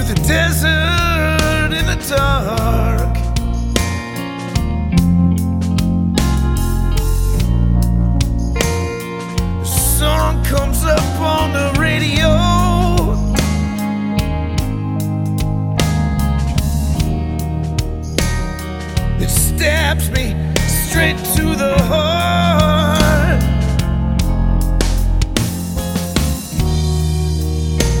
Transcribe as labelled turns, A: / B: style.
A: the desert in the dark. The song comes up on the radio. It stabs me straight to the heart.